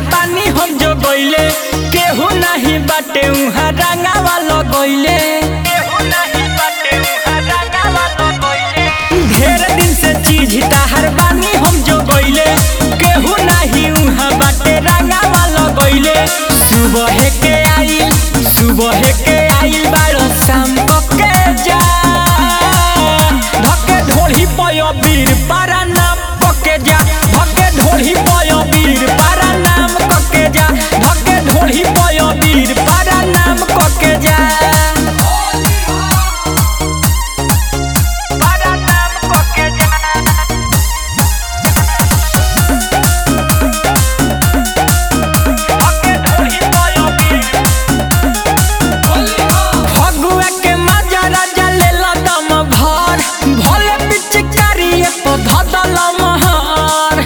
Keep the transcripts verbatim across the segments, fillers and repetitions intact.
बानी हम जो गइले केहू नहीं बाटे उहाँ रंगावा लगइले ढेर दिन से चीज ताहर बानी हम जो गइले केहू नहीं उहाँ बाटे रंगावा लगइले सुबह के आइल सुबह के आइल बारो शाम के जा धके ढोली पयो बीर पारा नाम पके जा धके ढोली पयो बीर पारा नाम पके जा धके ढोली पयो बीर पारा नाम पके जा पारा नाम पके जा धके ढोली पयो बीर फगुआ के मजा राजा लेला दम भर भोले पिचकारी तो धदल महर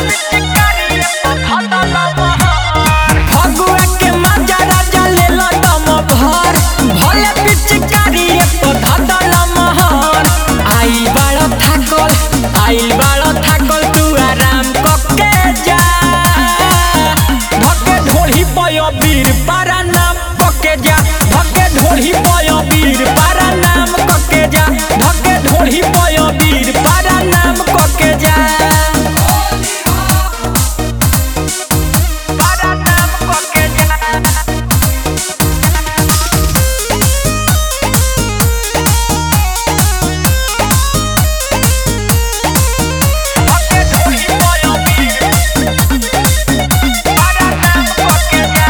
फगुआ के मजा राजा लेला दम भर भोले पिचकारी तो धदल महर आइल बाड़ थाकल आइल बाड़ थाकल तू आराम कके जा धके ढोली पयो बीर पारा नाम पके जा धके ढोली पयो बीर पारा नाम पके जा धके ढोली पयो बीर पारा नाम पके जा पारा नाम पके जा धके ढोली पयो बीर पारा नाम पके जा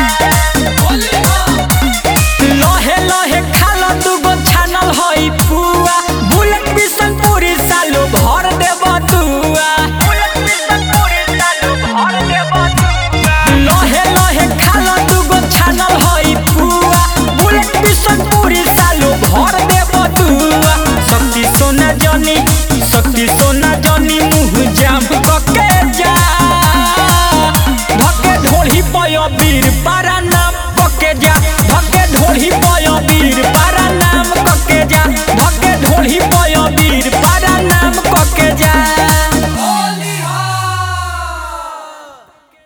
लहे लहे खाला दुगो छानल हई पुआ बुलेट बिसन पूरी सालो भर देब दुआ बुलेट बिसन पूरी सालो भर देब दुआ लहे लहे खाला दुगो छानल हई पुआ बुलेट बिसन पूरी सालो भर देब दुआ शक्ति सोना जनी शक्ति सोना जनी मुँह जाम कके जा धके ढोली पयो बीर पारा नाम पके जा धके ढोली पयो बीर पारा नाम पके जा धके ढोली